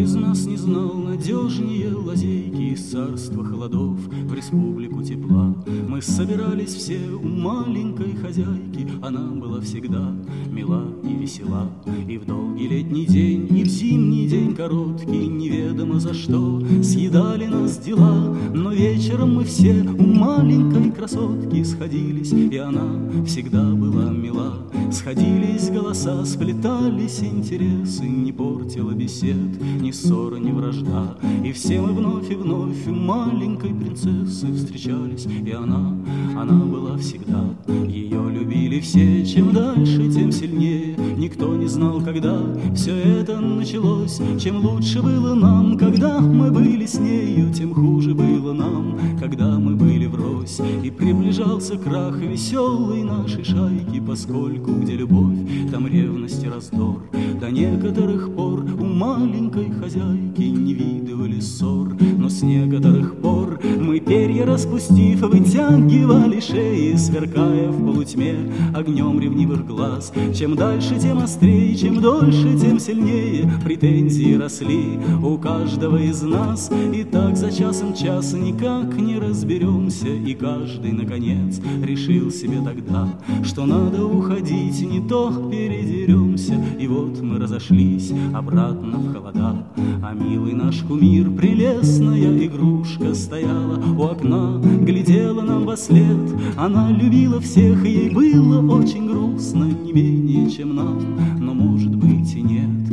из нас не знал надежнее лазейки из царства холодов в республику тепла. Мы собирались все у маленькой хозяйки, она была всегда мила и весела. И в долгий летний день, и в зимний день короткий, неведомо за что съедали нас дела. Но вечером мы все у маленькой красотки сходились, и она всегда была мила. Сходились голоса, сплетались интересы, не портила бесед ни ссора, ни вражда. И все мы вновь и вновь у маленькой принцессы встречались, и она была всегда. Ее любили все, чем дальше, тем сильнее. Никто не знал, когда все это началось. Чем лучше было нам, когда мы были с нею, тем хуже было нам, когда мы были врозь. И приближался крах веселой нашей шайки, поскольку где любовь, там ревность и раздор. До некоторых пор у маленькой хозяйки не видывали ссор, но с некоторых пор мы, перья распустив, вытягивали шеи, сверкая в полутьме огнем ревнивых глаз. Чем дальше, тем острее, чем дольше, тем сильнее претензии росли у каждого из нас. И так за часом час никак не разберемся, и каждый, наконец, решил себе тогда, что надо уходить, не то передеремся. И вот мы разошлись обратно в холода, а милый наш кумир, прелестная игрушка, стояла у окна, глядела нам вослед. Она любила всех, и ей было очень грустно, не менее, чем нам, но, может быть, и нет.